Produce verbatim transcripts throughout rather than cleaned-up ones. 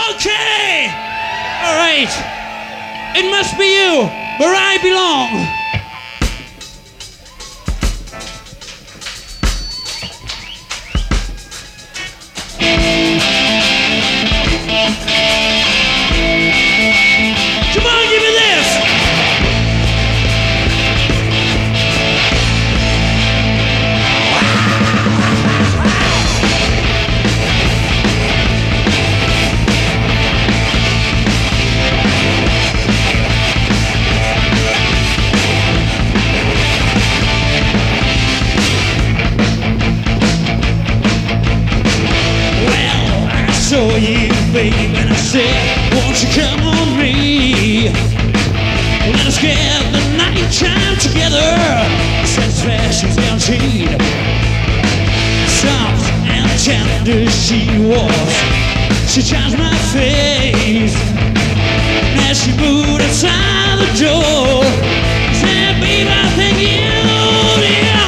Okay! All right. It must be you, where I belong. Come on, give me this! Saw you, babe, and I said, won't you come on me? Let us get the night time together. Satisfaction's guaranteed. Soft and tender she was. She charged my face as she moved outside the door. Said, babe, I thank you, yeah.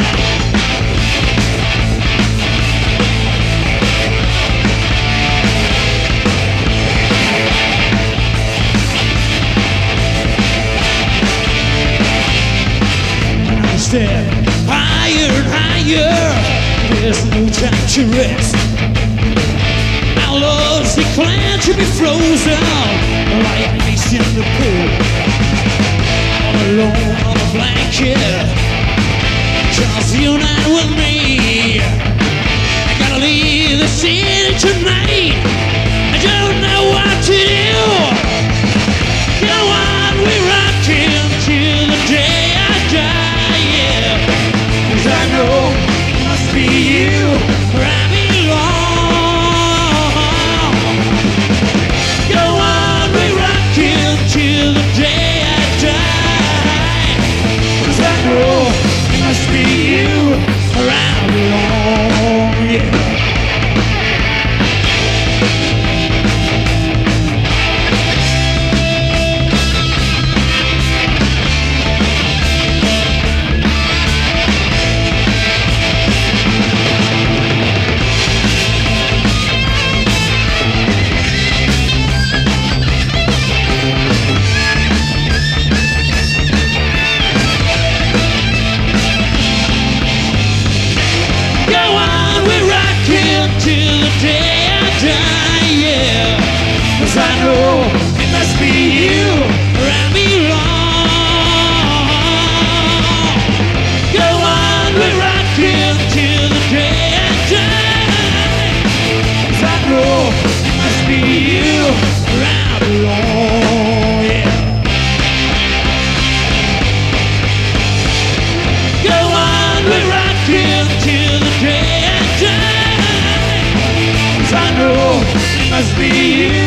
Step higher and higher, there's no time to rest. Our love's declared to be frozen like ice in the pool. All alone on a blanket, just you're not with me. I gotta leave the city tonight, I don't know what to do. Go on, we're rocking till the day I die. I know it must be you where I belong. Go on, we rock it till the day I die. 'Cause I know it must be you where I belong, yeah. Till the day I die, yeah. 'Cause I know it must be you where I belong. Go on, we're rocking till the day I die. 'Cause I know it must be you where I belong, yeah. Go on, we're rocking till the day I die. I know it must be you.